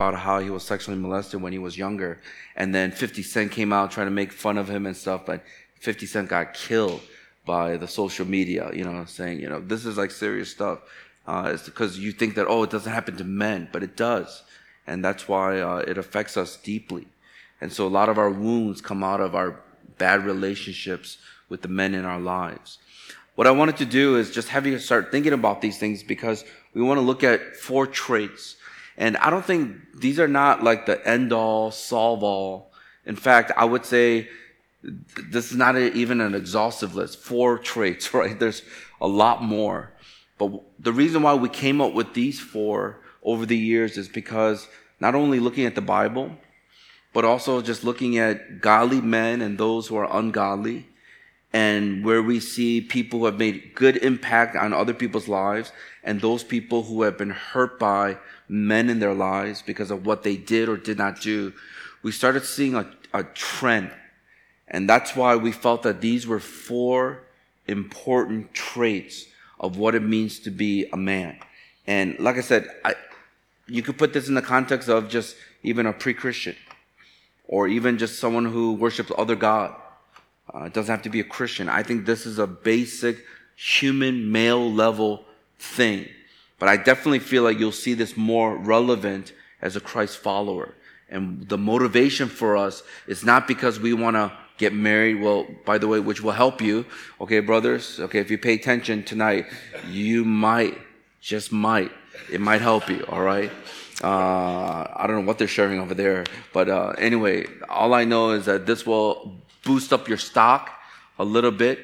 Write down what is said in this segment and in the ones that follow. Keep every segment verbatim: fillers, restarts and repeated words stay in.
about how he was sexually molested when he was younger. And then fifty Cent came out trying to make fun of him and stuff, but fifty Cent got killed by the social media, you know, saying, you know, this is like serious stuff. Uh, it's because you think that, oh, it doesn't happen to men, but it does. And that's why uh, it affects us deeply. And so a lot of our wounds come out of our bad relationships with the men in our lives. What I wanted to do is just have you start thinking about these things, because we want to look at four traits. And I don't think these are not like the end all, solve all. In fact, I would say this is not a, even an exhaustive list. Four traits, right? There's a lot more. But the reason why we came up with these four over the years is because not only looking at the Bible, but also just looking at godly men and those who are ungodly, and where we see people who have made good impact on other people's lives, and those people who have been hurt by men in their lives because of what they did or did not do. We started seeing a, a trend. And that's why we felt that these were four important traits of what it means to be a man. And like I said, I, you could put this in the context of just even a pre-Christian, or even just someone who worships other God. Uh, it doesn't have to be a Christian. I think this is a basic human male level thing. But I definitely feel like you'll see this more relevant as a Christ follower. And the motivation for us is not because we want to get married. Well, by the way, which will help you. Okay, brothers. Okay, if you pay attention tonight, you might, just might, it might help you. All right. Uh, I don't know what they're sharing over there. But uh, anyway, all I know is that this will boost up your stock a little bit.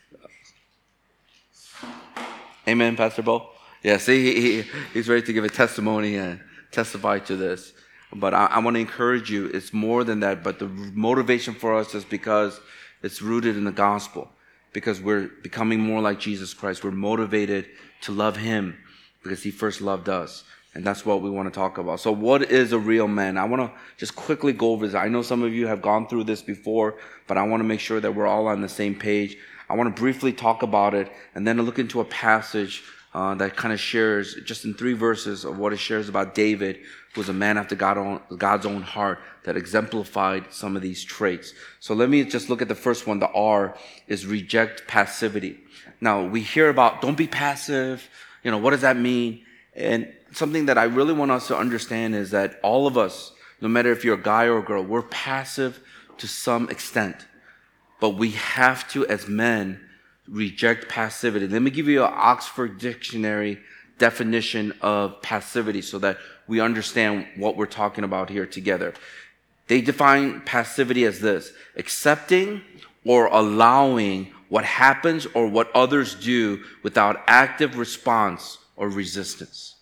Amen, Pastor Bo? Yeah, see, he, he, he's ready to give a testimony and testify to this. But I, I want to encourage you, it's more than that. But the motivation for us is because it's rooted in the gospel. Because we're becoming more like Jesus Christ. We're motivated to love him because he first loved us. And that's what we want to talk about. So what is a real man? I want to just quickly go over this. I know some of you have gone through this before, but I want to make sure that we're all on the same page. I want to briefly talk about it and then look into a passage uh, that kind of shares just in three verses of what it shares about David, who was a man after God own, God's own heart that exemplified some of these traits. So let me just look at the first one. The R is reject passivity. Now, we hear about don't be passive. You know, what does that mean? And something that I really want us to understand is that all of us, no matter if you're a guy or a girl, we're passive to some extent. But we have to, as men, reject passivity. Let me give you an Oxford Dictionary definition of passivity so that we understand what we're talking about here together. They define passivity as this: accepting or allowing what happens or what others do without active response or resistance.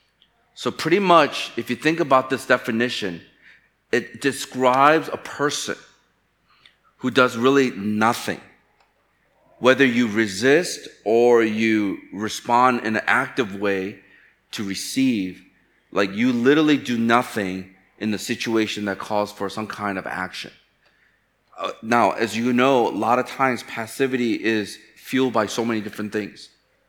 So pretty much, if you think about this definition, it describes a person who does really nothing. Whether you resist or you respond in an active way to receive, like you literally do nothing in the situation that calls for some kind of action. Uh, now, as you know, a lot of times passivity is fueled by so many different things.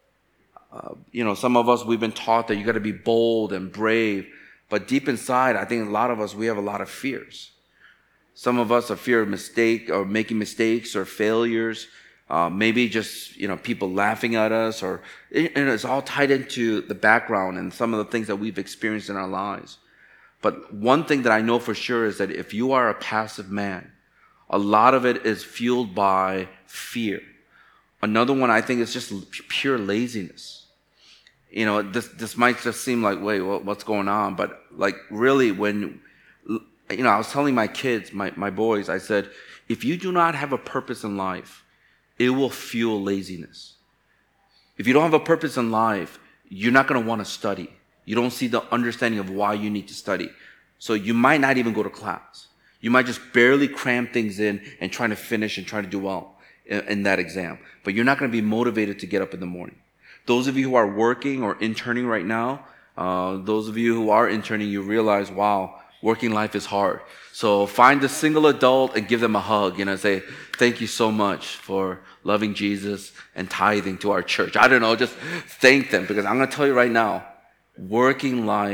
Uh, you know, some of us, we've been taught that you got to be bold and brave. But deep inside, I think a lot of us, we have a lot of fears. Some of us are fear of mistake or making mistakes or failures. Uh, maybe just, you know, people laughing at us, or and it's all tied into the background and some of the things that we've experienced in our lives. But one thing that I know for sure is that if you are a passive man, a lot of it is fueled by fear. Another one I think is just pure laziness. You know, this this might just seem like, wait, what's going on? But like really when, you know, I was telling my kids, my, my boys, I said, if you do not have a purpose in life, it will fuel laziness. If you don't have a purpose in life, you're not going to want to study. You don't see the understanding of why you need to study. So you might not even go to class. You might just barely cram things in and try to finish and try to do well in, in that exam. But you're not going to be motivated to get up in the morning. Those of you who are working or interning right now, uh, those of you who are interning, you realize, wow, working life is hard. So find a single adult and give them a hug, you know, say, thank you so much for loving Jesus and tithing to our church. I don't know, just thank them, because I'm going to tell you right now, working life, it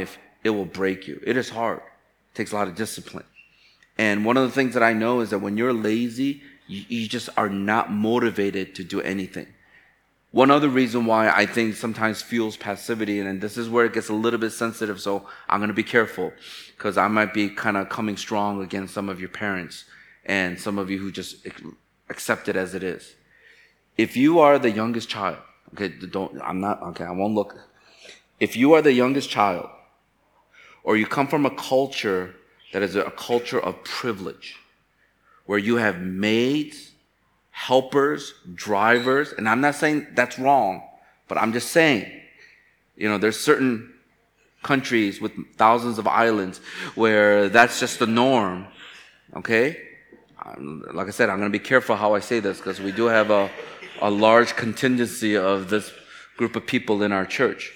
it will break you. It is hard. It takes a lot of discipline. And one of the things that I know is that when you're lazy, you, you just are not motivated to do anything. One other reason why I think sometimes fuels passivity, and this is where it gets a little bit sensitive, so I'm going to be careful, because I might be kind of coming strong against some of your parents and some of you who just accept it as it is. If you are the youngest child, okay, don't, I'm not, okay, I won't look. If you are the youngest child, or you come from a culture that is a culture of privilege, where you have maids, helpers, drivers, and I'm not saying that's wrong, but I'm just saying, you know, there's certain countries with thousands of islands where that's just the norm, okay? Um, like I said, I'm going to be careful how I say this, because we do have a, a large contingency of this group of people in our church.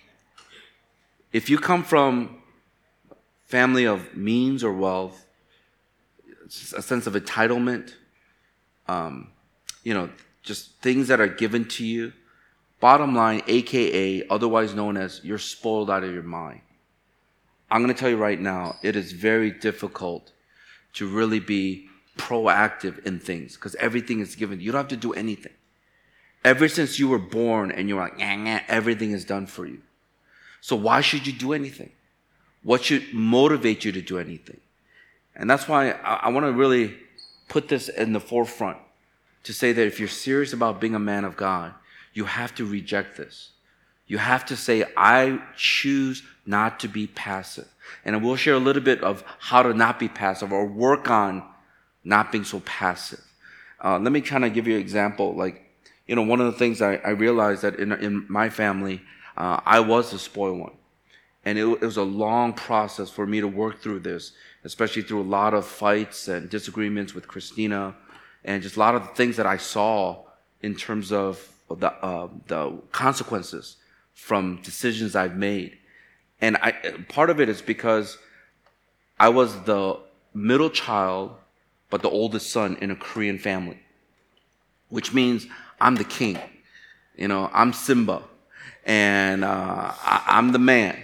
If you come from family of means or wealth, a sense of entitlement, um, you know, just things that are given to you, bottom line, A K A, otherwise known as you're spoiled out of your mind. I'm going to tell you right now, it is very difficult to really be proactive in things, because everything is given. You don't have to do anything. Ever since you were born and you're like, nah, nah, everything is done for you. So why should you do anything? What should motivate you to do anything? And that's why I, I want to really put this in the forefront, to say that if you're serious about being a man of God, you have to reject this. You have to say, I choose not to be passive. And we'll share a little bit of how to not be passive, or work on not being so passive. Uh, let me kind of give you an example. Like, you know, one of the things I, I realized that in, in my family, uh, I was the spoiled one. And it, it was a long process for me to work through this, especially through a lot of fights and disagreements with Christina, and just a lot of the things that I saw in terms of the uh, the consequences from decisions I've made. And I, part of it is because I was the middle child, but the oldest son in a Korean family, which means I'm the king. You know, I'm Simba, and uh, I, I'm the man.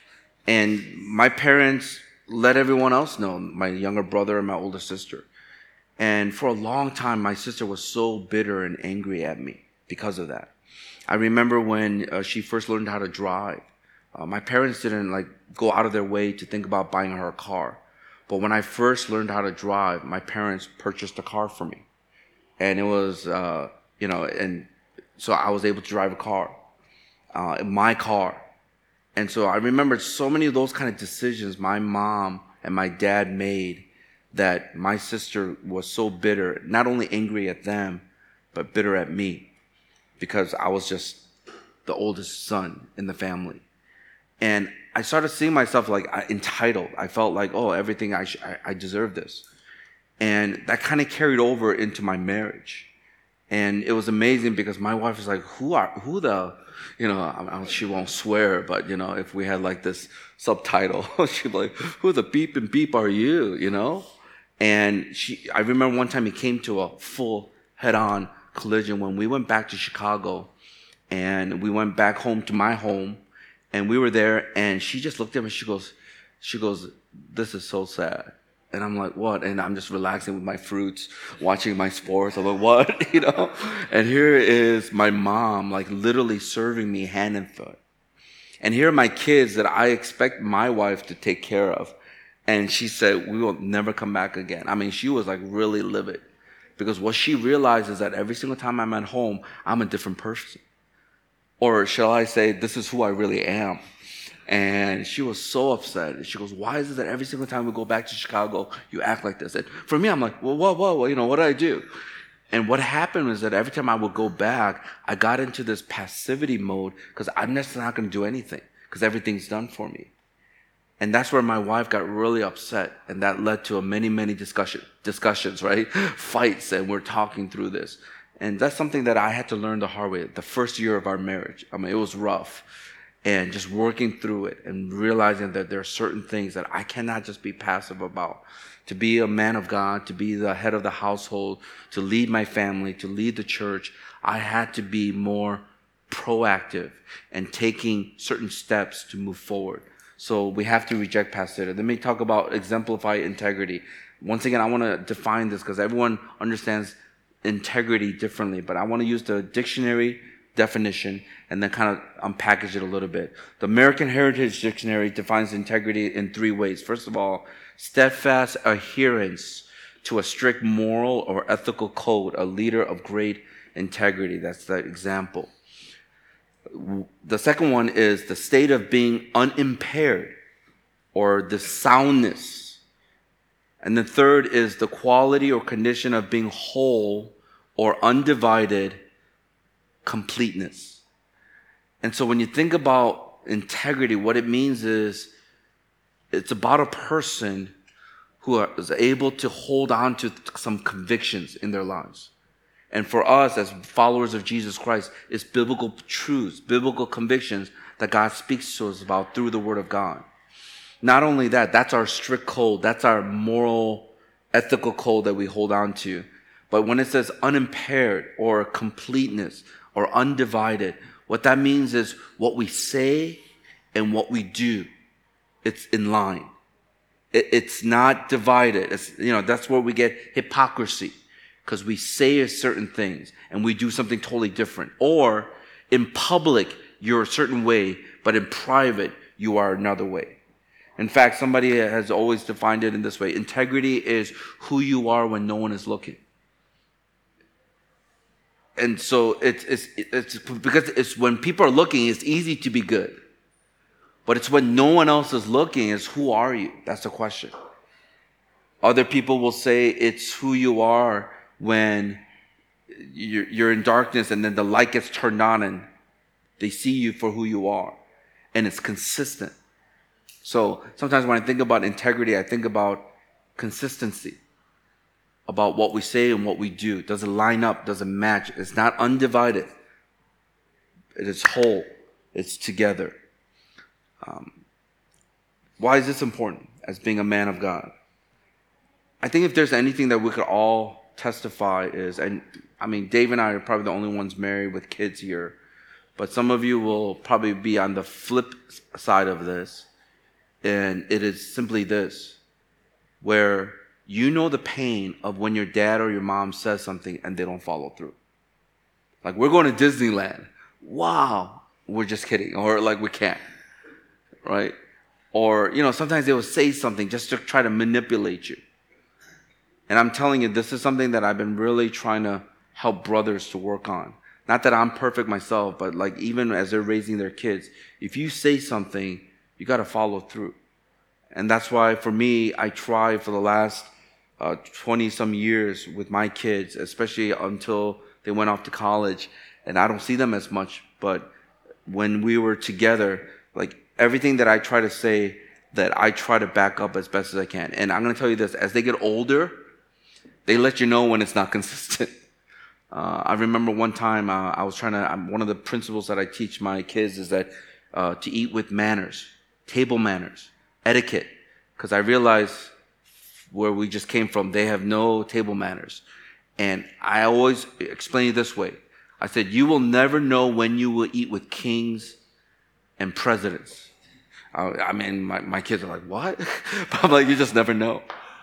And my parents let everyone else know, my younger brother and my older sister. And for a long time, my sister was so bitter and angry at me because of that. I remember when uh, she first learned how to drive, uh, my parents didn't like go out of their way to think about buying her a car. But when I first learned how to drive, my parents purchased a car for me. And it was, uh, you know, and so I was able to drive a car, uh, my car. And so I remember so many of those kind of decisions my mom and my dad made, that my sister was so bitter, not only angry at them, but bitter at me, because I was just the oldest son in the family. And I started seeing myself like entitled. I felt like, oh, everything, I, sh- I, I deserve this. And that kind of carried over into my marriage. And it was amazing, because my wife was like, who are, who the, you know, I, I, she won't swear, but, you know, if we had like this subtitle, she'd be like, who the beep and beep are you, you know? And she, I remember one time it came to a full head-on collision when we went back to Chicago, and we went back home to my home, and we were there, and she just looked at me, she goes, she goes, this is so sad. And I'm like, what? And I'm just relaxing with my fruits, watching my sports. I'm like, what? You know? And here is my mom, like literally serving me hand and foot. And here are my kids that I expect my wife to take care of. And she said, we will never come back again. I mean, she was like really livid, because what she realized is that every single time I'm at home, I'm a different person. Or shall I say, this is who I really am. And she was so upset. She goes, why is it that every single time we go back to Chicago, you act like this? And for me, I'm like, well, whoa, whoa, whoa, you know, what did I do? And what happened was that every time I would go back, I got into this passivity mode, because I'm just not going to do anything, because everything's done for me. And that's where my wife got really upset. And that led to a many, many discussion, discussions, right? Fights, and we're talking through this. And that's something that I had to learn the hard way. The first year of our marriage, I mean, it was rough. And just working through it and realizing that there are certain things that I cannot just be passive about. To be a man of God, to be the head of the household, to lead my family, to lead the church, I had to be more proactive and taking certain steps to move forward. So we have to reject past data. Let me talk about exemplify integrity. Once again, I want to define this because everyone understands integrity differently, but I want to use the dictionary definition and then kind of unpackage it a little bit. The American Heritage Dictionary defines integrity in three ways. First of all, steadfast adherence to a strict moral or ethical code, a leader of great integrity. That's the example. The second one is the state of being unimpaired or the soundness. And the third is the quality or condition of being whole or undivided completeness. And so when you think about integrity, what it means is it's about a person who is able to hold on to some convictions in their lives. And for us as followers of Jesus Christ, it's biblical truths, biblical convictions that God speaks to us about through the Word of God. Not only that, that's our strict code. That's our moral, ethical code that we hold on to. But when it says unimpaired or completeness or undivided, what that means is what we say and what we do, it's in line. It, it's not divided. It's, you know, that's where we get hypocrisy. Because we say certain things and we do something totally different. Or in public, you're a certain way, but in private, you are another way. In fact, somebody has always defined it in this way. Integrity is who you are when no one is looking. And so it's, it's, it's because it's when people are looking, it's easy to be good. But it's when no one else is looking, is who are you? That's the question. Other people will say it's who you are when you're, you're in darkness and then the light gets turned on and they see you for who you are. And it's consistent. So sometimes when I think about integrity, I think about consistency. About what we say and what we do. Does it line up? Does it match? It's not undivided. It is whole. It's together. Um, why is this important as being a man of God? I think if there's anything that we could all testify is, and I mean, Dave and I are probably the only ones married with kids here, but some of you will probably be on the flip side of this, and it is simply this, where you know the pain of when your dad or your mom says something and they don't follow through. Like, we're going to Disneyland. Wow. We're just kidding. Or like, we can't. Right? Or, you know, sometimes they will say something just to try to manipulate you. And I'm telling you, this is something that I've been really trying to help brothers to work on. Not that I'm perfect myself, but like even as they're raising their kids, if you say something, you got to follow through. And that's why for me, I try for the last uh, twenty some years with my kids, especially until they went off to college, and I don't see them as much, but when we were together, like everything that I try to say, that I try to back up as best as I can. And I'm going to tell you this, as they get older, they let you know when it's not consistent. Uh, I remember one time uh, I was trying to, um, one of the principles that I teach my kids is that uh, to eat with manners, table manners, etiquette. Because I realized where we just came from, they have no table manners. And I always explain it this way. I said, you will never know when you will eat with kings and presidents. I, I mean, my, my kids are like, what? But I'm like, you just never know.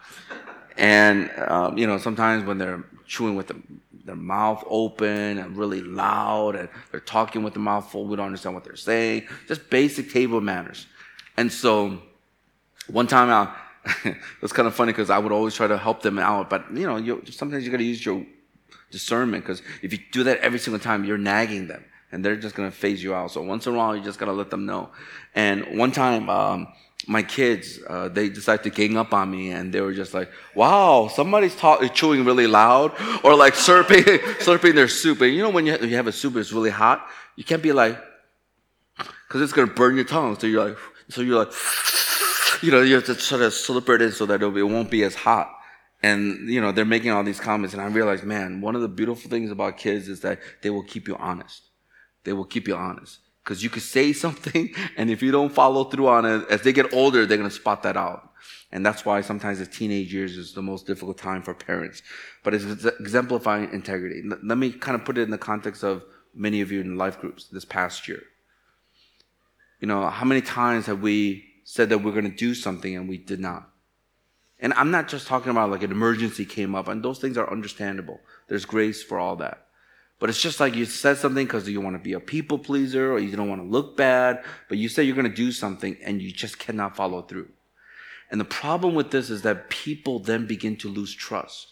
And, um, you know, sometimes when they're chewing with the, their mouth open and really loud and they're talking with the mouth full, we don't understand what they're saying. Just basic table manners. And so one time I, it was kind of funny because I would always try to help them out. But, you know, you, sometimes you got to use your discernment, because if you do that every single time, you're nagging them and they're just going to phase you out. So once in a while, you just got to let them know. And one time, um, my kids, uh, they decided to gang up on me, and they were just like, wow, somebody's talk- chewing really loud, or like slurping, slurping their soup. And you know, when you, you have a soup that's really hot, you can't be like, because it's going to burn your tongue. So you're like, so you're like, you know, you have to sort of slip it in so that it won't be as hot. And, you know, they're making all these comments, and I realized, man, one of the beautiful things about kids is that they will keep you honest. They will keep you honest. Because you could say something, and if you don't follow through on it, as they get older, they're going to spot that out. And that's why sometimes the teenage years is the most difficult time for parents. But it's exemplifying integrity. Let me kind of put it in the context of many of you in life groups this past year. You know, how many times have we said that we're going to do something and we did not. And I'm not just talking about like an emergency came up, and those things are understandable. There's grace for all that. But it's just like you said something because you want to be a people pleaser or you don't want to look bad, but you say you're going to do something and you just cannot follow through. And the problem with this is that people then begin to lose trust.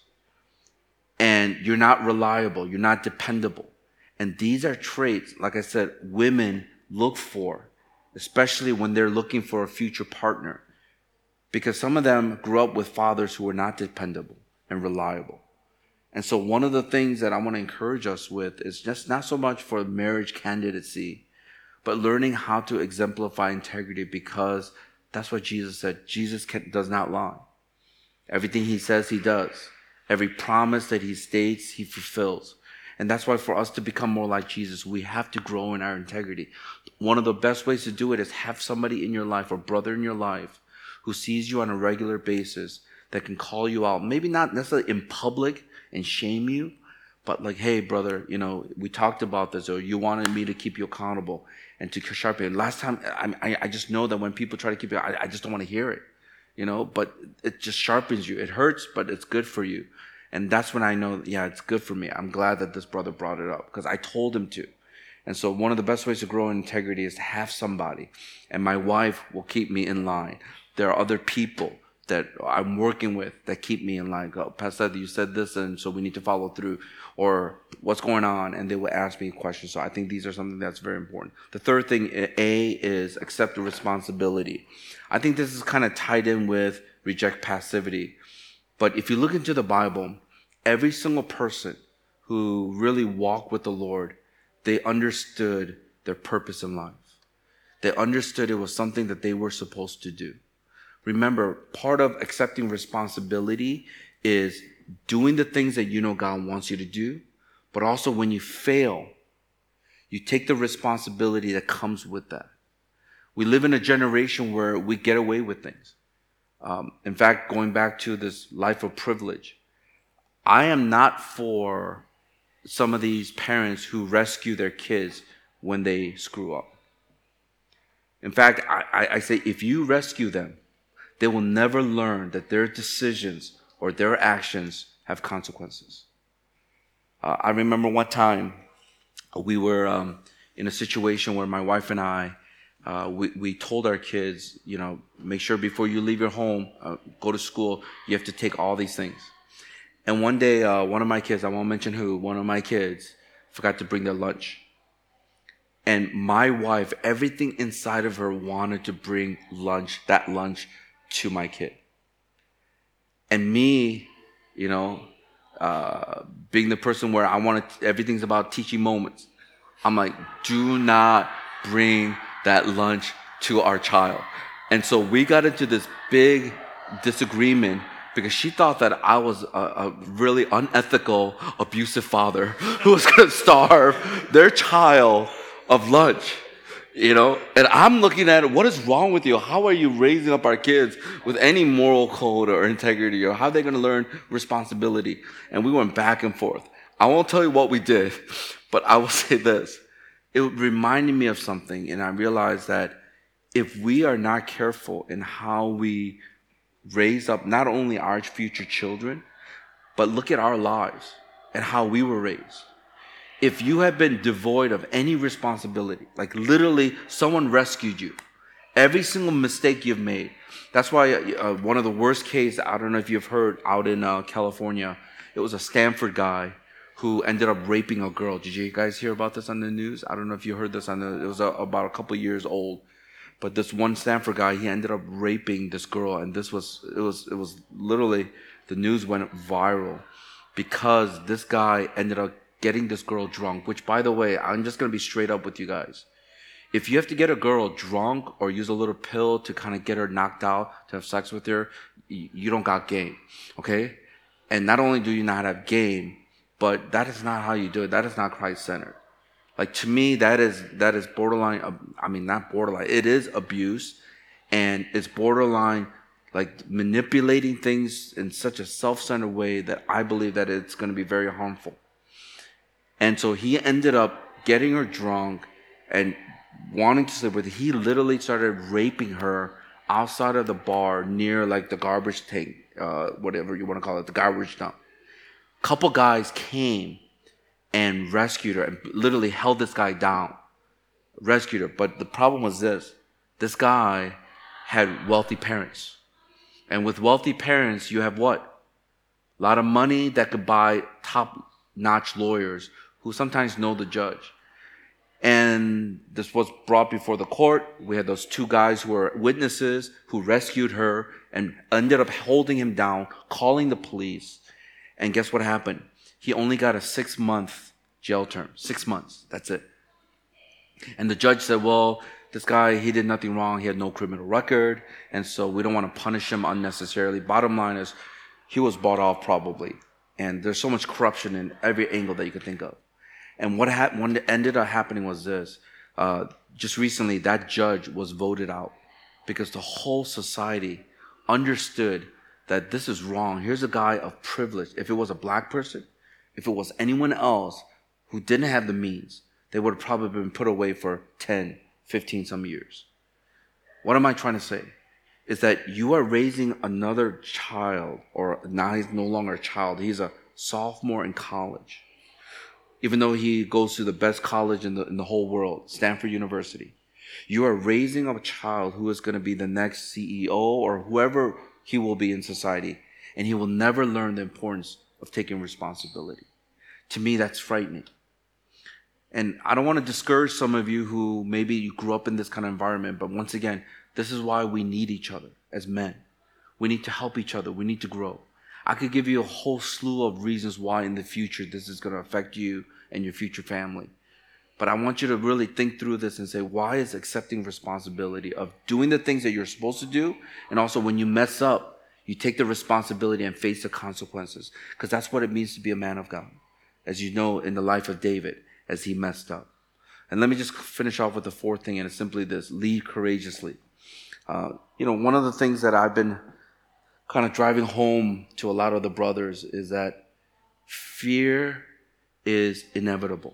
And you're not reliable. You're not dependable. And these are traits, like I said, women look for, especially when they're looking for a future partner. Because some of them grew up with fathers who were not dependable and reliable. And so one of the things that I want to encourage us with is just not so much for marriage candidacy, but learning how to exemplify integrity, because that's what Jesus said. Jesus can, does not lie. Everything he says, he does. Every promise that he states, he fulfills. And that's why for us to become more like Jesus, we have to grow in our integrity. One of the best ways to do it is have somebody in your life, or brother in your life, who sees you on a regular basis that can call you out. Maybe not necessarily in public and shame you, but like, hey, brother, you know, we talked about this, or you wanted me to keep you accountable and to sharpen. Last time, I, I just know that when people try to keep you, I, I just don't want to hear it, you know, but it just sharpens you. It hurts, but it's good for you. And that's when I know, yeah, it's good for me. I'm glad that this brother brought it up because I told him to. And so one of the best ways to grow in integrity is to have somebody. And my wife will keep me in line. There are other people that I'm working with that keep me in line. Go, Pastor, you said this, and so we need to follow through. Or what's going on? And they will ask me questions. So I think these are something that's very important. The third thing, A, is accept the responsibility. I think this is kind of tied in with reject passivity. But if you look into the Bible, every single person who really walked with the Lord, they understood their purpose in life. They understood it was something that they were supposed to do. Remember, part of accepting responsibility is doing the things that you know God wants you to do, but also when you fail, you take the responsibility that comes with that. We live in a generation where we get away with things. Um, in fact, going back to this life of privilege, I am not for some of these parents who rescue their kids when they screw up. In fact, I, I, I say if you rescue them, they will never learn that their decisions or their actions have consequences. Uh, I remember one time we were um, in a situation where my wife and I, uh, we, we told our kids, you know, make sure before you leave your home, uh, go to school, you have to take all these things. And one day, uh, one of my kids, I won't mention who, one of my kids forgot to bring their lunch. And my wife, everything inside of her wanted to bring lunch, that lunch, to my kid. And me, you know, uh, being the person where I want to, everything's about teaching moments. I'm like, do not bring that lunch to our child. And so we got into this big disagreement because she thought that I was a, a really unethical, abusive father who was going to starve their child of lunch. You know, and I'm looking at it, what is wrong with you? How are you raising up our kids with any moral code or integrity? Or how are they going to learn responsibility? And we went back and forth. I won't tell you what we did, but I will say this. It reminded me of something, and I realized that if we are not careful in how we raise up not only our future children, but look at our lives and how we were raised. If you have been devoid of any responsibility, like literally someone rescued you, every single mistake you've made. That's why uh, one of the worst cases, I don't know if you've heard, out in uh, California, it was a Stanford guy who ended up raping a girl. Did you guys hear about this on the news? I don't know if you heard this on the, it was uh, about a couple years old. But this one Stanford guy, he ended up raping this girl, and this was, it was, it was literally, the news went viral because this guy ended up getting this girl drunk, which, by the way, I'm just going to be straight up with you guys. If you have to get a girl drunk or use a little pill to kind of get her knocked out to have sex with her, you don't got game, okay? And not only do you not have game, but that is not how you do it. That is not Christ-centered. Like, to me, that is that is borderline, I mean, not borderline, it is abuse, and it's borderline, like, manipulating things in such a self-centered way that I believe that it's going to be very harmful. And so he ended up getting her drunk and wanting to sleep with her. He literally started raping her outside of the bar near like the garbage tank, uh, whatever you want to call it, the garbage dump. Couple guys came and rescued her and literally held this guy down, rescued her. But the problem was this: this guy had wealthy parents, and with wealthy parents, you have what? A lot of money that could buy top-notch lawyers who sometimes know the judge. And this was brought before the court. We had those two guys who were witnesses who rescued her and ended up holding him down, calling the police. And guess what happened? He only got a six-month jail term. Six months. That's it. And the judge said, well, this guy, he did nothing wrong. He had no criminal record. And so we don't want to punish him unnecessarily. Bottom line is, he was bought off probably. And there's so much corruption in every angle that you could think of. And what, ha- what ended up happening was this. Uh, just recently, that judge was voted out because the whole society understood that this is wrong. Here's a guy of privilege. If it was a black person, if it was anyone else who didn't have the means, they would have probably been put away for ten, fifteen some years. What am I trying to say? Is that you are raising another child, or now he's no longer a child. He's a sophomore in college. Even though he goes to the best college in the, in the whole world, Stanford University. You are raising a child who is going to be the next C E O or whoever he will be in society. And he will never learn the importance of taking responsibility. To me, that's frightening. And I don't want to discourage some of you who maybe you grew up in this kind of environment. But once again, this is why we need each other as men. We need to help each other. We need to grow. I could give you a whole slew of reasons why in the future this is going to affect you and your future family. But I want you to really think through this and say, why is accepting responsibility of doing the things that you're supposed to do? And also when you mess up, you take the responsibility and face the consequences. Because that's what it means to be a man of God. As you know, in the life of David, as he messed up. And let me just finish off with the fourth thing, and it's simply this: lead courageously. Uh, you know, one of the things that I've been kind of driving home to a lot of the brothers is that fear is inevitable.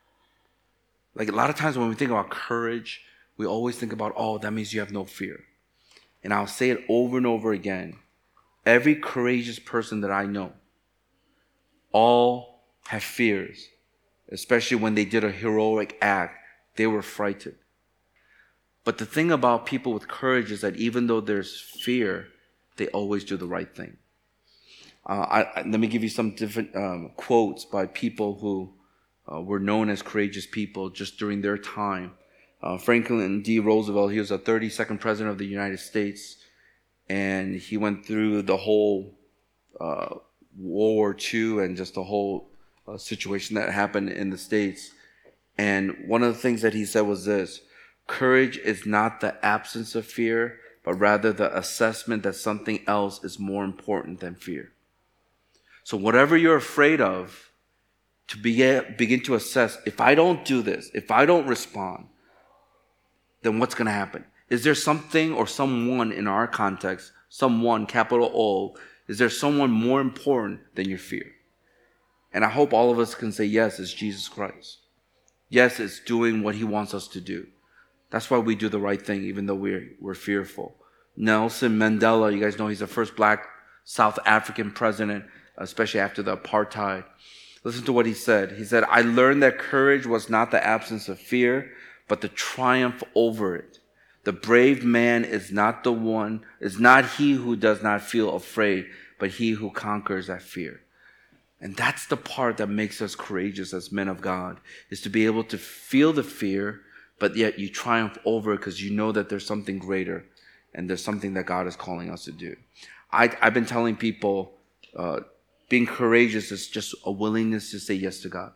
Like a lot of times when we think about courage, we always think about, oh, that means you have no fear. And I'll say it over and over again. Every courageous person that I know, all have fears, especially when they did a heroic act, they were frightened. But the thing about people with courage is that even though there's fear, they always do the right thing. Uh, I, I, let me give you some different um, quotes by people who uh, were known as courageous people just during their time. Uh, Franklin D. Roosevelt, he was the thirty-second president of the United States, and he went through the whole uh, World War Two and just the whole uh, situation that happened in the States. And one of the things that he said was this: courage is not the absence of fear, but rather the assessment that something else is more important than fear. So whatever you're afraid of, to be, begin to assess, if I don't do this, if I don't respond, then what's going to happen? Is there something or someone in our context, someone, capital O, is there someone more important than your fear? And I hope all of us can say, yes, it's Jesus Christ. Yes, it's doing what he wants us to do. That's why we do the right thing, even though we're, we're fearful. Nelson Mandela, you guys know he's the first black South African president, especially after the apartheid. Listen to what he said. He said, I learned that courage was not the absence of fear, but the triumph over it. The brave man is not the one, is not he who does not feel afraid, but he who conquers that fear. And that's the part that makes us courageous as men of God, is to be able to feel the fear, but yet you triumph over it because you know that there's something greater and there's something that God is calling us to do. I, I've been telling people, uh, being courageous is just a willingness to say yes to God.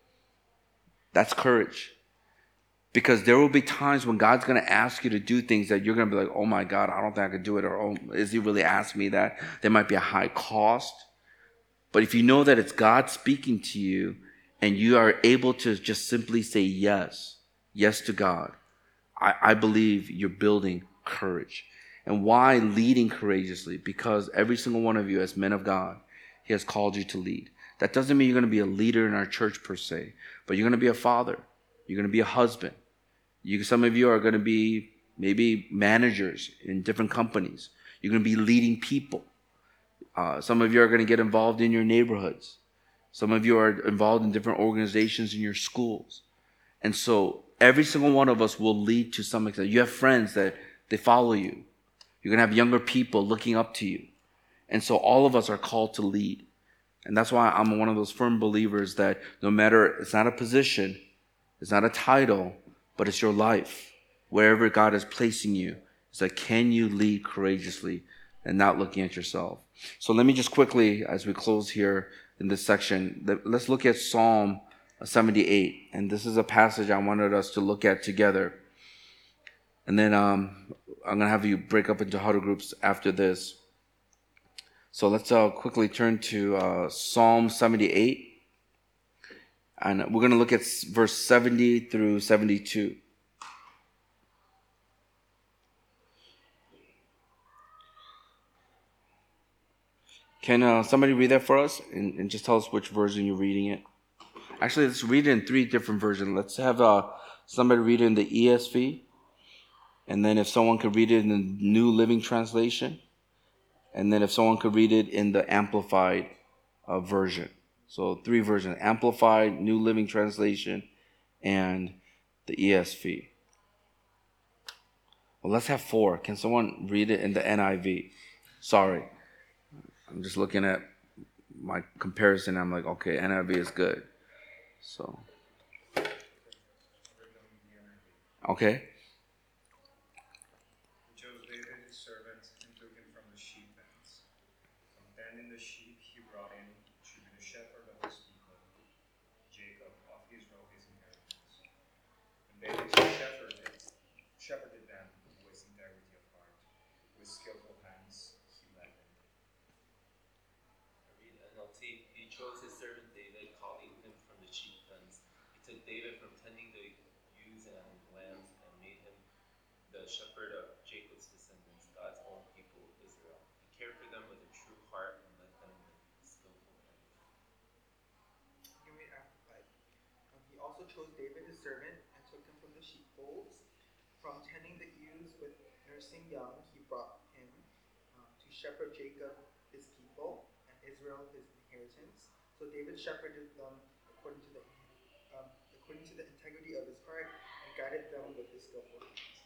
That's courage. Because there will be times when God's going to ask you to do things that you're going to be like, oh my God, I don't think I could do it. Or, oh, is he really asking me that? There might be a high cost. But if you know that it's God speaking to you and you are able to just simply say yes, yes to God, I, I believe you're building courage. And why leading courageously? Because every single one of you as men of God, he has called you to lead. That doesn't mean you're going to be a leader in our church per se, but you're going to be a father. You're going to be a husband. You, some of you are going to be maybe managers in different companies. You're going to be leading people. Uh, some of you are going to get involved in your neighborhoods. Some of you are involved in different organizations in your schools. And so every single one of us will lead to some extent. You have friends that they follow you. You're going to have younger people looking up to you. And so all of us are called to lead. And that's why I'm one of those firm believers that no matter, it's not a position, it's not a title, but it's your life. Wherever God is placing you, it's like, can you lead courageously and not looking at yourself? So let me just quickly, as we close here in this section, let's look at Psalm seventy-eight. And this is a passage I wanted us to look at together. And then um, I'm going to have you break up into huddle groups after this. So let's uh, quickly turn to uh, Psalm seventy-eight. And we're going to look at verse seventy through seventy-two. Can uh, somebody read that for us and, and just tell us which version you're reading it? Actually, let's read it in three different versions. Let's have uh, somebody read it in the E S V. And then if someone could read it in the New Living Translation. And then if someone could read it in the Amplified uh, version. So three versions: Amplified, New Living Translation, and the E S V. Well, let's have four. Can someone read it in the N I V? Sorry. I'm just looking at my comparison. I'm like, okay, N I V is good. So, okay. He chose David his servant and took him from the sheep pens. From tending the sheep he brought in to be the shepherd of his people, Jacob of Israel his inheritance. And David shepherded, shepherded them with integrity of heart, with skillful hands he led them. I read N L T. He chose his servant David, calling him from the sheep pens. He took David from tending the ewes and lambs and made him the shepherd of Jacob's descendants, God's own people, Israel. He cared for them with a true heart and led them with skillful hands. You can read Amplified. Um, he also chose David his servant and took him from the sheepfolds. From tending the ewes with nursing young, he brought him um, to shepherd Jacob his people and Israel his inheritance. So David shepherded them according to the um, according to the integrity of his heart and guided them with his skillful hands.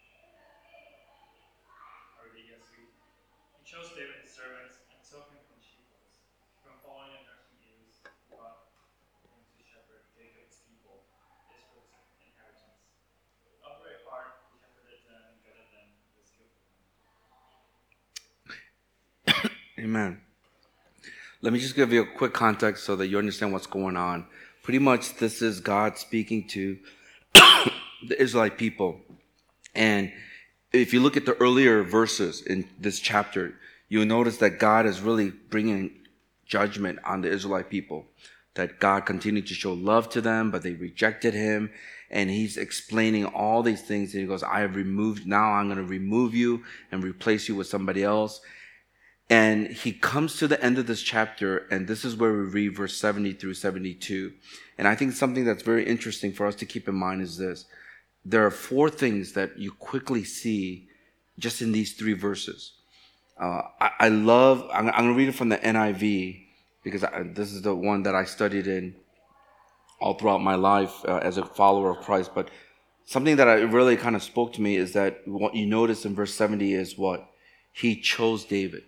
Or the E S V. He chose David his servants and took him from sheepfolds. From following and nursing ewes, he brought him to shepherd Jacob's people, Israel's inheritance. With upright heart, he shepherded them and guided them with skillful hands. Amen. Let me just give you a quick context so that you understand what's going on. Pretty much this is God speaking to the Israelite people. And if you look at the earlier verses in this chapter, you'll notice that God is really bringing judgment on the Israelite people. That God continued to show love to them, but they rejected him. And he's explaining all these things. And he goes, I have removed, now I'm going to remove you and replace you with somebody else. And he comes to the end of this chapter, and this is where we read verse seventy through seventy-two. And I think something that's very interesting for us to keep in mind is this. There are four things that you quickly see just in these three verses. Uh, I, I love, I'm, I'm going to read it from the N I V because I, this is the one that I studied in all throughout my life uh, as a follower of Christ. But something that I really kind of spoke to me is that what you notice in verse seventy is what? He chose David.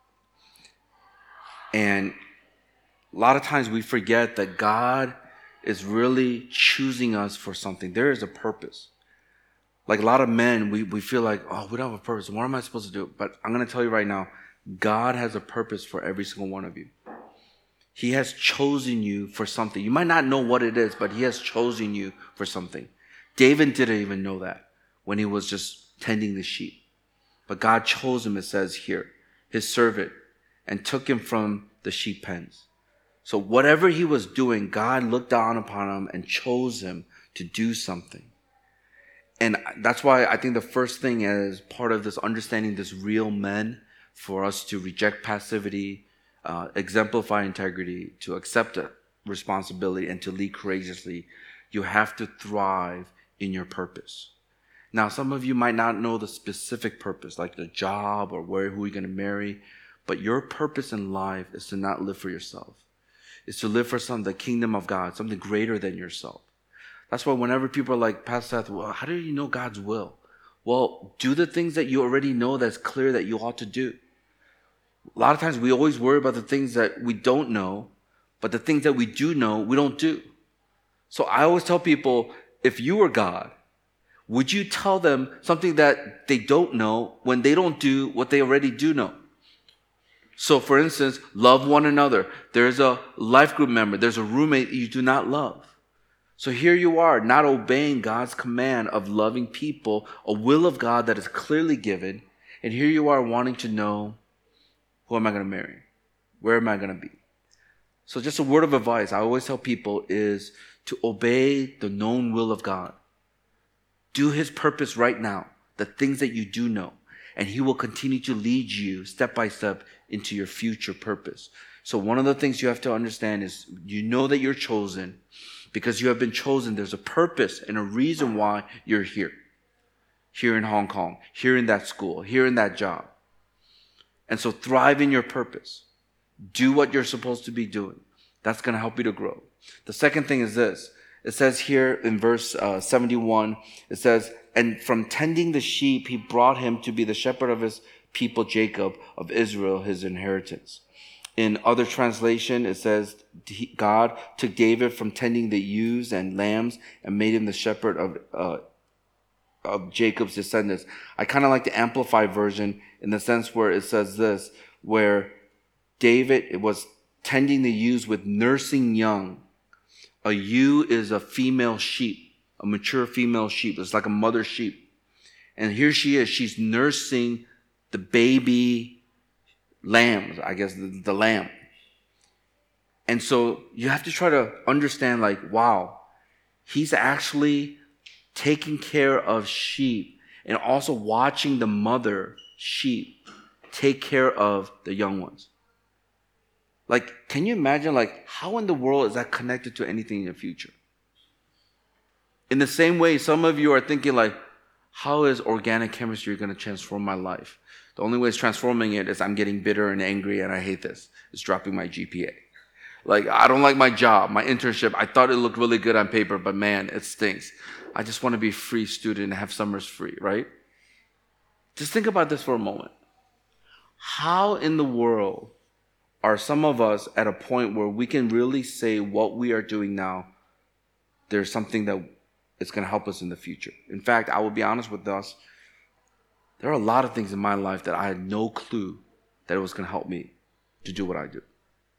And a lot of times we forget that God is really choosing us for something. There is a purpose. Like a lot of men, we, we feel like, oh, we don't have a purpose. What am I supposed to do? But I'm going to tell you right now, God has a purpose for every single one of you. He has chosen you for something. You might not know what it is, but he has chosen you for something. David didn't even know that when he was just tending the sheep. But God chose him, it says here, his servant, and took him from the sheep pens. So whatever he was doing, God looked down upon him and chose him to do something. And that's why I think the first thing is part of this understanding this real men, for us to reject passivity, uh, exemplify integrity, to accept responsibility, and to lead courageously. You have to thrive in your purpose. Now, some of you might not know the specific purpose, like the job or where, who you're going to marry, but your purpose in life is to not live for yourself. It's to live for some the kingdom of God, something greater than yourself. That's why whenever people are like, Pastor Seth, well, how do you know God's will? Well, do the things that you already know that's clear that you ought to do. A lot of times we always worry about the things that we don't know, but the things that we do know, we don't do. So I always tell people, if you were God, would you tell them something that they don't know when they don't do what they already do know? So for instance, love one another. There's a life group member. There's a roommate you do not love. So here you are, not obeying God's command of loving people, a will of God that is clearly given. And here you are wanting to know, who am I going to marry? Where am I going to be? So just a word of advice I always tell people is to obey the known will of God. Do his purpose right now, the things that you do know, and he will continue to lead you step by step into your future purpose. So one of the things you have to understand is you know that you're chosen. Because you have been chosen, there's a purpose and a reason why you're here. Here in Hong Kong, here in that school, here in that job. And so thrive in your purpose. Do what you're supposed to be doing. That's going to help you to grow. The second thing is this. It says here in verse uh, seventy-one, it says, and from tending the sheep, he brought him to be the shepherd of his people, Jacob, of Israel, his inheritance. In other translation, it says, God took David from tending the ewes and lambs and made him the shepherd of uh, of Jacob's descendants. I kind of like the Amplified version in the sense where it says this, where David was tending the ewes with nursing young. A ewe is a female sheep, a mature female sheep. It's like a mother sheep. And here she is. She's nursing the baby lambs, I guess, the, the lamb. And so you have to try to understand, like, wow, he's actually taking care of sheep and also watching the mother sheep take care of the young ones. Like, can you imagine, like, how in the world is that connected to anything in the future? In the same way, some of you are thinking, like, how is organic chemistry going to transform my life? The only way it's transforming it is I'm getting bitter and angry and I hate this. It's dropping my G P A. Like, I don't like my job, my internship. I thought it looked really good on paper, but man, it stinks. I just want to be a free student and have summers free, right? Just think about this for a moment. How in the world are some of us at a point where we can really say what we are doing now, there's something that is going to help us in the future? In fact, I will be honest with us. There are a lot of things in my life that I had no clue that it was going to help me to do what I do.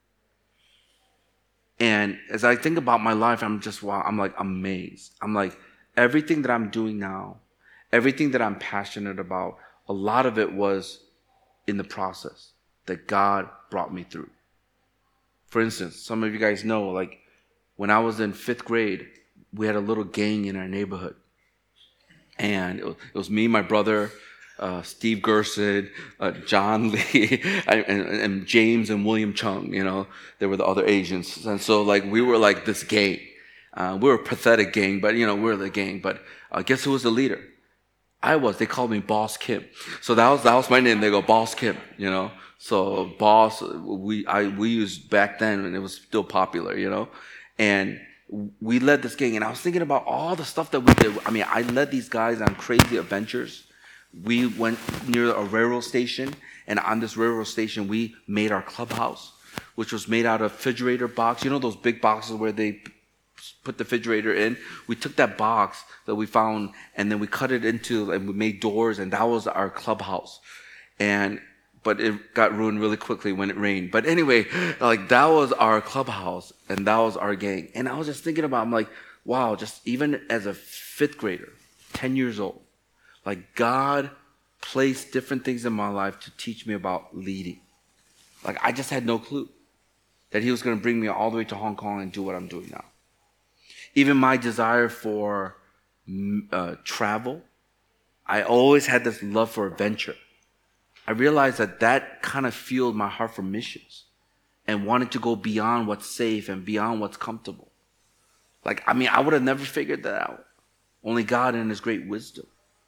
And as I think about my life, I'm just, wow, I'm like amazed. I'm like, everything that I'm doing now, everything that I'm passionate about, a lot of it was in the process that God brought me through. For instance, some of you guys know, like, when I was in fifth grade, we had a little gang in our neighborhood. And it was, it was me, my brother, uh, Steve Gerson, uh, John Lee, and, and James and William Chung, you know. They were the other Asians. And so, like, we were like this gang. Uh, we were a pathetic gang, but, you know, we were the gang. But uh, guess who was the leader? I was. They called me Boss Kim. So that was that was my name. They go, Boss Kim, you know. So Boss, we I we used back then, and it was still popular, you know. And we led this gang, and I was thinking about all the stuff that we did. I mean, I led these guys on crazy adventures. We went near a railroad station, and on this railroad station, we made our clubhouse, which was made out of refrigerator box. You know those big boxes where they put the refrigerator in? We took that box that we found, and then we cut it into, and we made doors, and that was our clubhouse. And but it got ruined really quickly when it rained. But anyway, like, that was our clubhouse, and that was our gang. And I was just thinking about, I'm like, wow, just even as a fifth grader, ten years old, like, God placed different things in my life to teach me about leading. Like, I just had no clue that he was going to bring me all the way to Hong Kong and do what I'm doing now. Even my desire for uh, travel, I always had this love for adventure. I realized that that kind of fueled my heart for missions and wanted to go beyond what's safe and beyond what's comfortable. Like, I mean, I would have never figured that out. Only God in his great wisdom.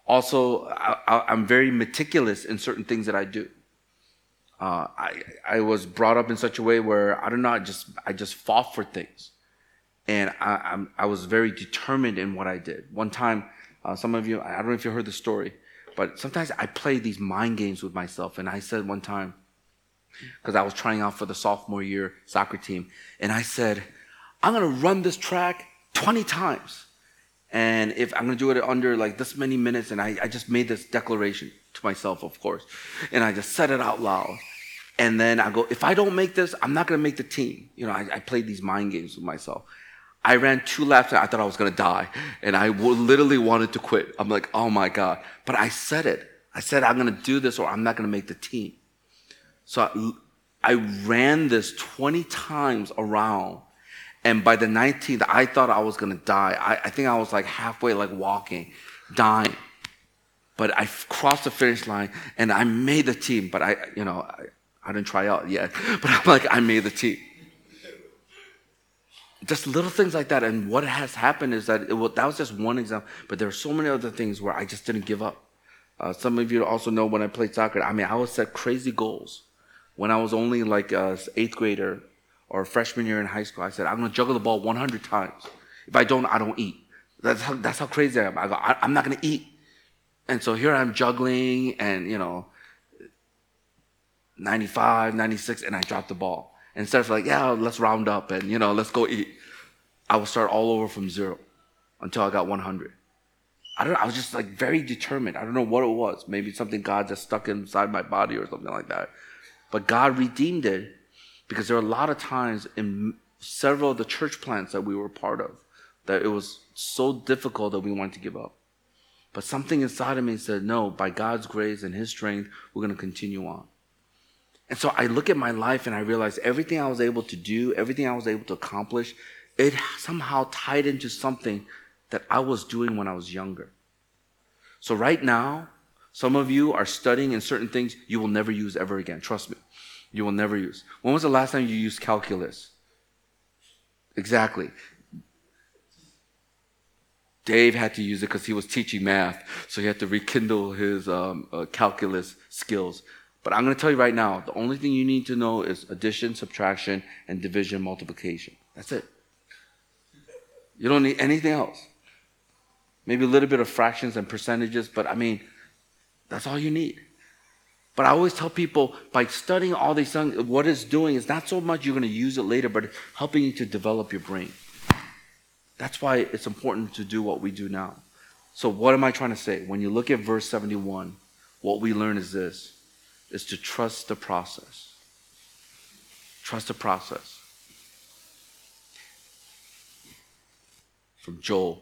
Also, I, I, I'm very meticulous in certain things that I do. Uh, I I was brought up in such a way where I don't know. I just I just fought for things, and I I'm, I was very determined in what I did. One time, uh, some of you I don't know if you heard the story, but sometimes I play these mind games with myself. And I said one time, because I was trying out for the sophomore year soccer team, and I said, I'm gonna run this track twenty times, and if I'm gonna do it under like this many minutes, and I I just made this declaration to myself, of course, and I just said it out loud. And then I go, if I don't make this, I'm not going to make the team. You know, I, I played these mind games with myself. I ran two laps and I thought I was going to die. And I w- literally wanted to quit. I'm like, oh my God. But I said it. I said, I'm going to do this or I'm not going to make the team. So I, I ran this twenty times around. And by the nineteenth, I thought I was going to die. I, I think I was like halfway, like walking, dying. But I crossed the finish line and I made the team. But I, you know, I, I didn't try out yet. But I'm like, I made the team. Just little things like that. And what has happened is that it will, that was just one example. But there are so many other things where I just didn't give up. Uh, some of you also know when I played soccer, I mean, I would set crazy goals. When I was only like a eighth grader or freshman year in high school, I said, I'm going to juggle the ball one hundred times. If I don't, I don't eat. That's how, that's how crazy I am. I go, I, I'm not going to eat. And so here I'm juggling and, you know, ninety-five, ninety-six, and I dropped the ball. Instead of like, yeah, let's round up and, you know, let's go eat. I would start all over from zero until I got one hundred. I don't know. I was just like very determined. I don't know what it was. Maybe something God just stuck inside my body or something like that. But God redeemed it because there are a lot of times in several of the church plants that we were part of that it was so difficult that we wanted to give up. But something inside of me said, no, by God's grace and His strength, we're going to continue on. And so I look at my life and I realize everything I was able to do, everything I was able to accomplish, it somehow tied into something that I was doing when I was younger. So right now, some of you are studying in certain things you will never use ever again. Trust me. You will never use. When was the last time you used calculus? Exactly. Dave had to use it because he was teaching math, so he had to rekindle his um, uh, calculus skills. But I'm going to tell you right now, the only thing you need to know is addition, subtraction, and division, multiplication. That's it. You don't need anything else. Maybe a little bit of fractions and percentages, but I mean, that's all you need. But I always tell people, by studying all these things, what it's doing is not so much you're going to use it later, but helping you to develop your brain. That's why it's important to do what we do now. So what am I trying to say? When you look at verse seventy-one, what we learn is this, is to trust the process. Trust the process. From Joel.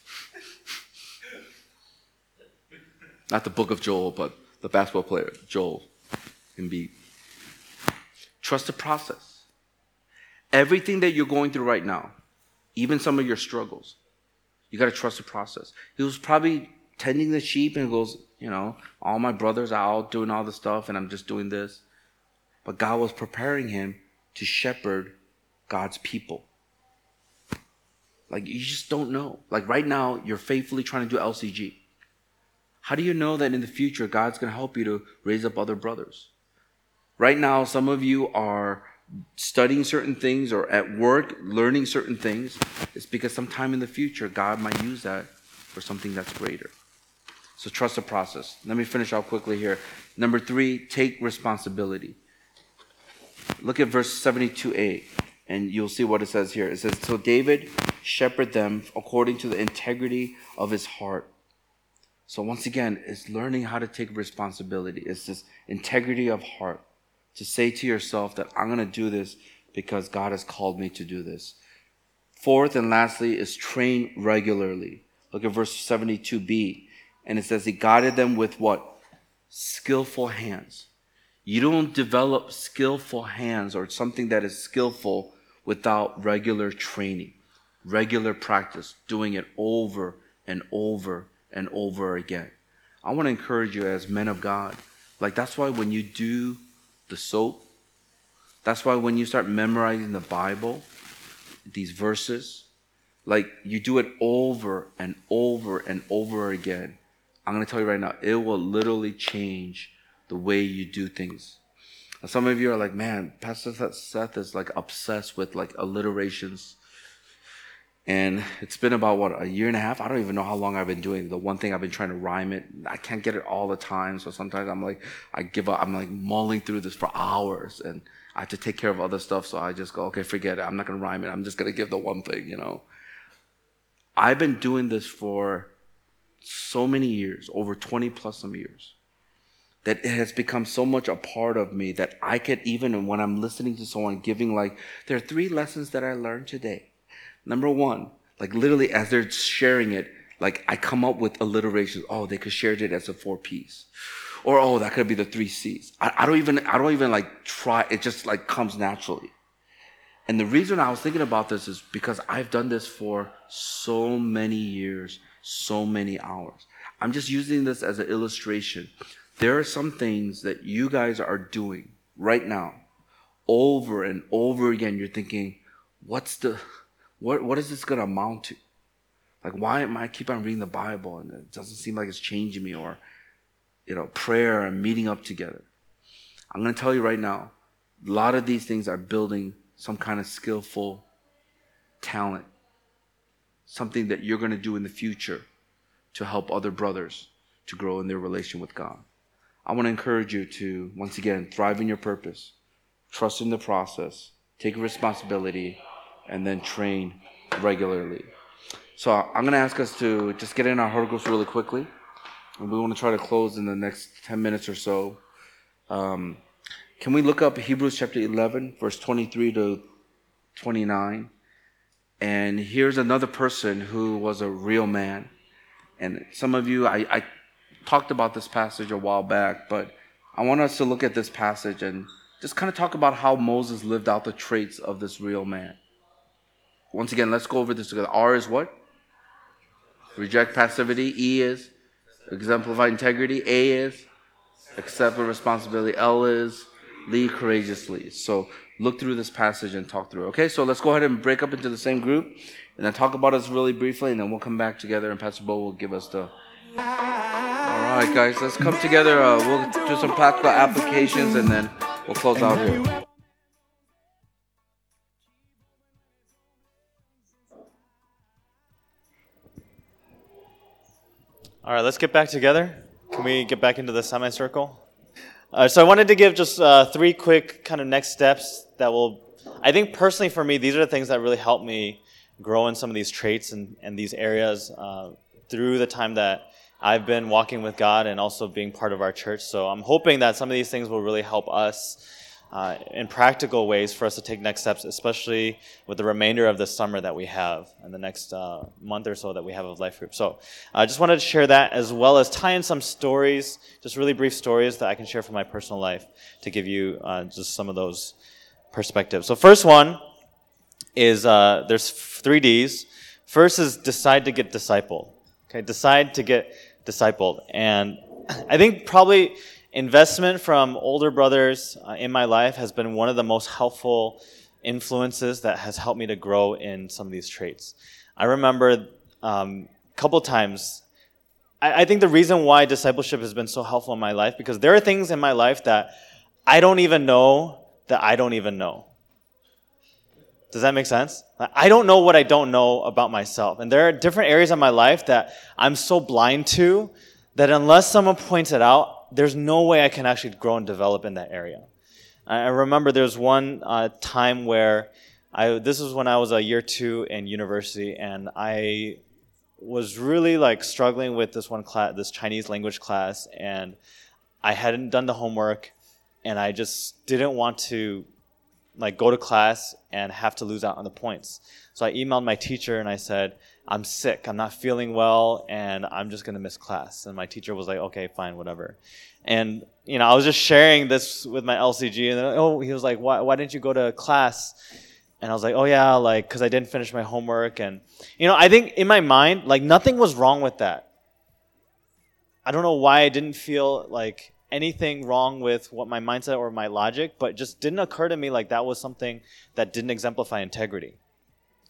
Not the book of Joel, but the basketball player, Joel Embiid. Trust the process. Everything that you're going through right now, even some of your struggles, you got to trust the process. He was probably tending the sheep and goes, you know, all my brothers are out doing all the stuff and I'm just doing this. But God was preparing him to shepherd God's people. Like, you just don't know. Like right now, you're faithfully trying to do L C G. How do you know that in the future, God's going to help you to raise up other brothers? Right now, some of you are studying certain things or at work, learning certain things. It's because sometime in the future, God might use that for something that's greater. So trust the process. Let me finish out quickly here. Number three, take responsibility. Look at verse seventy-two a, and you'll see what it says here. It says, so David shepherded them according to the integrity of his heart. So once again, it's learning how to take responsibility. It's this integrity of heart. To say to yourself that I'm going to do this because God has called me to do this. Fourth and lastly is train regularly. Look at verse seventy-two b. And it says he guided them with what? Skillful hands. You don't develop skillful hands or something that is skillful without regular training, regular practice, doing it over and over and over again. I want to encourage you as men of God. Like that's why when you do the soap, that's why when you start memorizing the Bible, these verses, like you do it over and over and over again I'm going to tell you right now, it will literally change the way you do things. Now, some of you are like, man, Pastor Seth is like obsessed with like alliterations. And it's been about, what, a year and a half? I don't even know how long I've been doing it. The one thing I've been trying to rhyme it. I can't get it all the time. So sometimes I'm like, I give up. I'm like mulling through this for hours. And I have to take care of other stuff. So I just go, okay, forget it. I'm not going to rhyme it. I'm just going to give the one thing, you know. I've been doing this for so many years, over twenty plus some years, that it has become so much a part of me that I could, even when I'm listening to someone giving like, there are three lessons that I learned today. Number one, like literally as they're sharing it, like I come up with alliterations. Oh, they could share it as a four P's. Or, oh, that could be the three C's. I, I don't even, I don't even like try. It just like comes naturally. And the reason I was thinking about this is because I've done this for so many years, so many hours. I'm just using this as an illustration. There are some things that you guys are doing right now over and over again. You're thinking, what's the, what, what is this going to amount to? Like, why am I keep on reading the Bible and it doesn't seem like it's changing me, or, you know, prayer and meeting up together? I'm going to tell you right now, a lot of these things are building some kind of skillful talent, something that you're going to do in the future to help other brothers to grow in their relation with God. I want to encourage you to, once again, thrive in your purpose, trust in the process, take responsibility, and then train regularly. So I'm going to ask us to just get in our heart groups really quickly. And we want to try to close in the next ten minutes or so. Um, can we look up Hebrews chapter eleven, verse twenty-three to twenty-nine? And here's another person who was a real man. And some of you, I, I talked about this passage a while back, but I want us to look at this passage and just kind of talk about how Moses lived out the traits of this real man. Once again, let's go over this together. R is what? Reject passivity. E is exemplify integrity. A is accept responsibility. L is lead courageously. So look through this passage and talk through it. Okay, so let's go ahead and break up into the same group and then talk about us really briefly, and then we'll come back together and Pastor Bo will give us the... All right, guys, let's come together. Uh, we'll do some practical applications and then we'll close out here. All right, let's get back together. Can we get back into the semicircle? Uh, so I wanted to give just uh, three quick kind of next steps that will, I think personally for me, these are the things that really help me grow in some of these traits and, and these areas uh, through the time that I've been walking with God and also being part of our church. So I'm hoping that some of these things will really help us uh, in practical ways for us to take next steps, especially with the remainder of the summer that we have and the next uh, month or so that we have of Life Group. So I uh, just wanted to share that, as well as tie in some stories, just really brief stories that I can share from my personal life to give you uh, just some of those perspectives. So first one is uh, there's three D's. First is decide to get discipled. Okay, decide to get discipled. And I think probably investment from older brothers uh, in my life has been one of the most helpful influences that has helped me to grow in some of these traits. I remember um, a couple times, I, I think the reason why discipleship has been so helpful in my life, because there are things in my life that I don't even know that I don't even know. Does that make sense? I don't know what I don't know about myself. And there are different areas of my life that I'm so blind to that unless someone points it out, there's no way I can actually grow and develop in that area. I remember there was one uh, time where I, this was when I was a year two in university, and I was really like struggling with this one class, this Chinese language class, and I hadn't done the homework, and I just didn't want to like go to class and have to lose out on the points. So I emailed my teacher and I said, I'm sick, I'm not feeling well, and I'm just going to miss class. And my teacher was like, okay, fine, whatever. And, you know, I was just sharing this with my L C G, and then, oh, he was like, why, why didn't you go to class? And I was like, oh yeah, like, because I didn't finish my homework. And, you know, I think in my mind, like, nothing was wrong with that. I don't know why I didn't feel like anything wrong with what my mindset or my logic, but it just didn't occur to me like that was something that didn't exemplify integrity.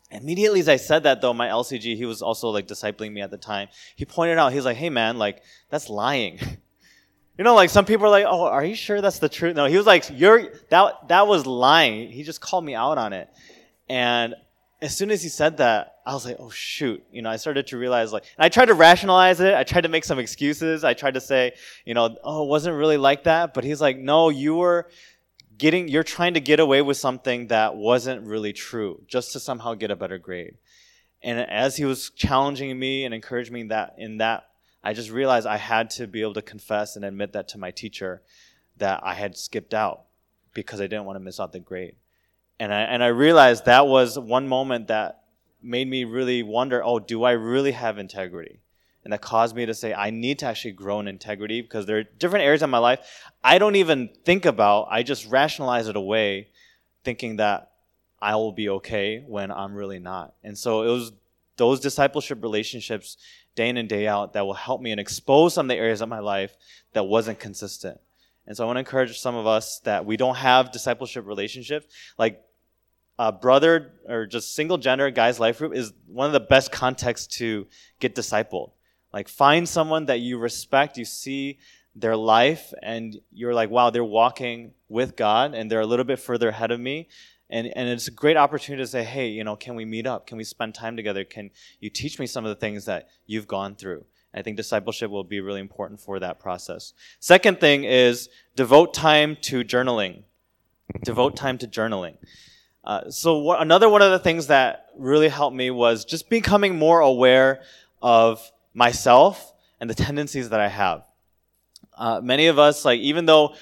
Immediately as I said that, though, my L C G, he was also like discipling me at the time. He pointed out, he's like, hey man, like that's lying. You know, like some people are like, oh, are you sure that's the truth? No, he was like, you're that that was lying. He just called me out on it. And as soon as he said that, I was like, oh shoot. You know, I started to realize like, and I tried to rationalize it. I tried to make some excuses. I tried to say, you know, oh, it wasn't really like that. But he's like, no, you were getting, you're trying to get away with something that wasn't really true, just to somehow get a better grade. And as he was challenging me and encouraging me that in that, I just realized I had to be able to confess and admit that to my teacher that I had skipped out because I didn't want to miss out the grade. And I and I realized that was one moment that made me really wonder, oh, do I really have integrity? And that caused me to say, I need to actually grow in integrity because there are different areas of my life I don't even think about. I just rationalize it away, thinking that I will be okay when I'm really not. And so it was those discipleship relationships day in and day out that will help me and expose some of the areas of my life that wasn't consistent. And so I want to encourage some of us that we don't have discipleship relationships. Like a brother or just single gender guys life group is one of the best contexts to get discipled. Like find someone that you respect, you see their life, and you're like, wow, they're walking with God and they're a little bit further ahead of me. And and it's a great opportunity to say, hey, you know, can we meet up? Can we spend time together? Can you teach me some of the things that you've gone through? I think discipleship will be really important for that process. Second thing is devote time to journaling. Devote time to journaling. Uh, so what, another one of the things that really helped me was just becoming more aware of myself and the tendencies that I have. Uh, many of us, like even though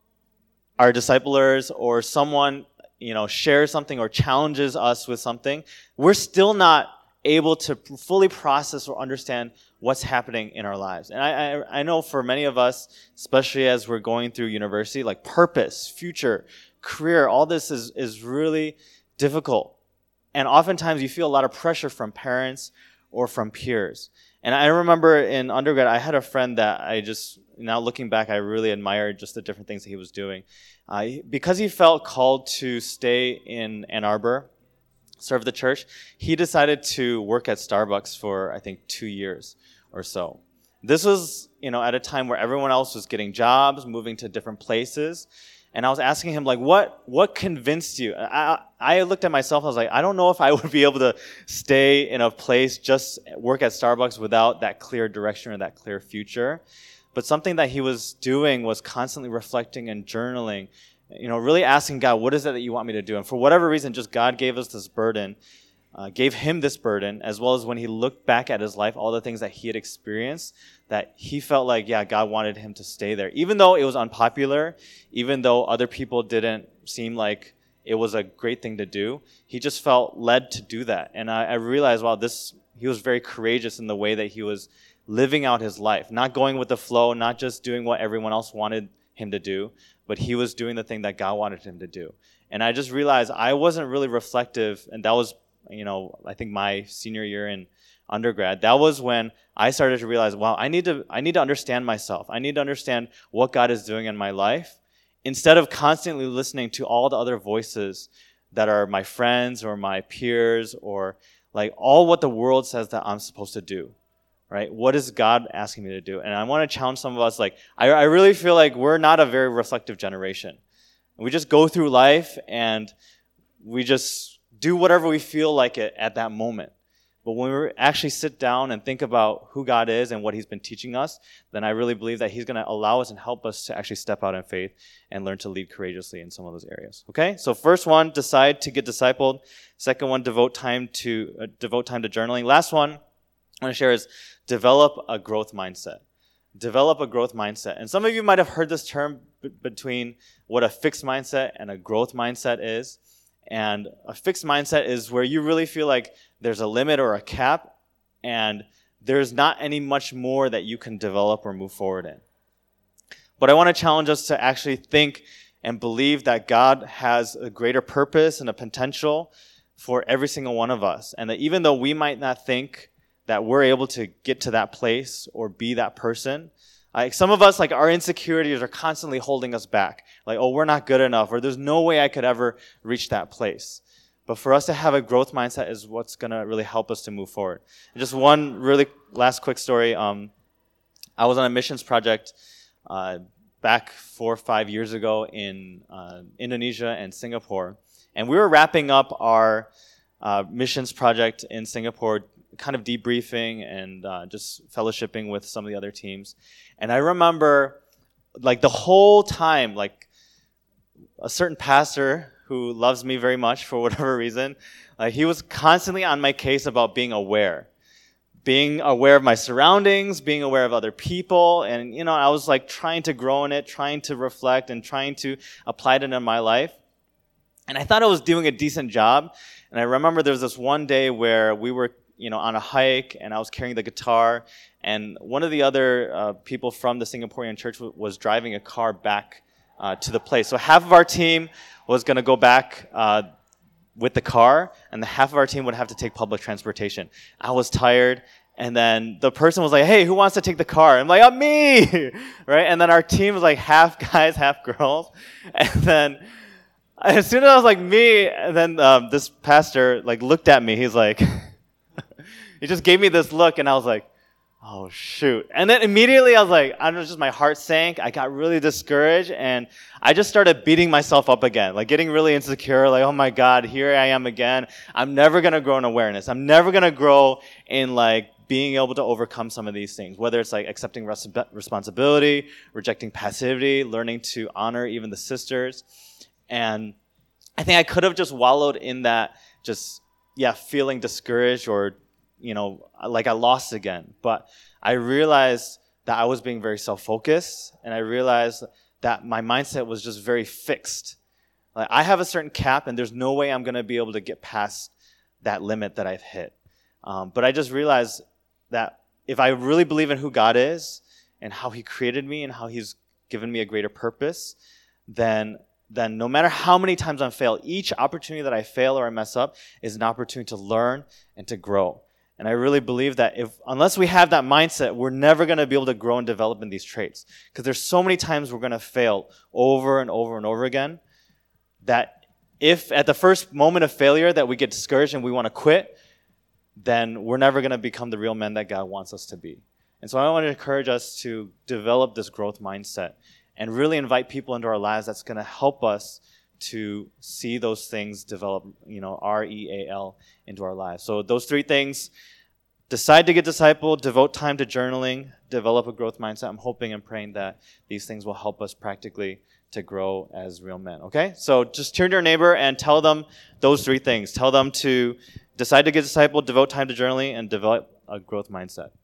our disciplers or someone, you know, shares something or challenges us with something, we're still not able to fully process or understand what's happening in our lives. And I, I, I know for many of us, especially as we're going through university, like purpose, future, career, all this is, is really difficult. And oftentimes you feel a lot of pressure from parents or from peers. And I remember in undergrad, I had a friend that I just, now looking back, I really admired just the different things that he was doing. Uh, because he felt called to stay in Ann Arbor, serve the church, he decided to work at Starbucks for, I think, two years or so. This was, you know, at a time where everyone else was getting jobs, moving to different places. And I was asking him, like, what what convinced you? I, I looked at myself, I was like, I don't know if I would be able to stay in a place, just work at Starbucks without that clear direction or that clear future. But something that he was doing was constantly reflecting and journaling, you know, really asking God, what is it that you want me to do? And for whatever reason, just God gave us this burden, uh, gave him this burden, as well as when he looked back at his life, all the things that he had experienced, that he felt like, yeah, God wanted him to stay there. Even though it was unpopular, even though other people didn't seem like it was a great thing to do, he just felt led to do that. And I, I realized, wow, this, he was very courageous in the way that he was living out his life, not going with the flow, not just doing what everyone else wanted him to do, but he was doing the thing that God wanted him to do. And I just realized I wasn't really reflective, and that was, you know, I think my senior year in undergrad. That was when I started to realize, wow, I need to I need to understand myself. I need to understand what God is doing in my life, instead of constantly listening to all the other voices that are my friends or my peers or like all what the world says that I'm supposed to do. Right? What is God asking me to do? And I want to challenge some of us, like, I, I really feel like we're not a very reflective generation. We just go through life and we just do whatever we feel like it at that moment. But when we actually sit down and think about who God is and what he's been teaching us, then I really believe that he's going to allow us and help us to actually step out in faith and learn to lead courageously in some of those areas. Okay? So first one, decide to get discipled. Second one, devote time to uh, devote time to journaling. Last one I want to share is develop a growth mindset. Develop a growth mindset. And some of you might have heard this term b- between what a fixed mindset and a growth mindset is. And a fixed mindset is where you really feel like there's a limit or a cap, and there's not any much more that you can develop or move forward in. But I want to challenge us to actually think and believe that God has a greater purpose and a potential for every single one of us. And that even though we might not think that we're able to get to that place or be that person, like some of us, like our insecurities are constantly holding us back. Like, oh, we're not good enough, or there's no way I could ever reach that place. But for us to have a growth mindset is what's going to really help us to move forward. And just one really last quick story. Um, I was on a missions project uh, back four or five years ago in uh, Indonesia and Singapore. And we were wrapping up our uh, missions project in Singapore, kind of debriefing and uh, just fellowshipping with some of the other teams. And I remember, like, the whole time, like, a certain pastor who loves me very much for whatever reason, like, he was constantly on my case about being aware. Being aware of my surroundings, being aware of other people, and, you know, I was, like, trying to grow in it, trying to reflect, and trying to apply it in my life. And I thought I was doing a decent job. And I remember there was this one day where we were, you know, on a hike, and I was carrying the guitar, and one of the other uh, people from the Singaporean church w- was driving a car back uh, to the place. So half of our team was going to go back uh, with the car, and the half of our team would have to take public transportation. I was tired, and then the person was like, "Hey, who wants to take the car?" I'm like, "Oh, me!" Right? And then our team was like half guys, half girls. And then as soon as I was like, "Me," and then um, this pastor like looked at me. He's like, he just gave me this look, and I was like, oh, shoot. And then immediately I was like, I don't know, just my heart sank. I got really discouraged, and I just started beating myself up again, like getting really insecure, like, oh my God, here I am again. I'm never going to grow in awareness. I'm never going to grow in like being able to overcome some of these things, whether it's like accepting res- responsibility, rejecting passivity, learning to honor even the sisters. And I think I could have just wallowed in that, just, yeah, feeling discouraged or you know, like I lost again. But I realized that I was being very self-focused, and I realized that my mindset was just very fixed. Like, I have a certain cap, and there's no way I'm going to be able to get past that limit that I've hit. Um, but I just realized that if I really believe in who God is and how He created me and how He's given me a greater purpose, then then no matter how many times I fail, each opportunity that I fail or I mess up is an opportunity to learn and to grow. And I really believe that if, unless we have that mindset, we're never going to be able to grow and develop in these traits. Because there's so many times we're going to fail over and over and over again, that if at the first moment of failure that we get discouraged and we want to quit, then we're never going to become the real men that God wants us to be. And so I want to encourage us to develop this growth mindset and really invite people into our lives that's going to help us to see those things develop, you know, R E A L into our lives. So those three things: decide to get discipled, devote time to journaling, develop a growth mindset. I'm hoping and praying that these things will help us practically to grow as real men, okay? So just turn to your neighbor and tell them those three things. Tell them to decide to get discipled, devote time to journaling, and develop a growth mindset.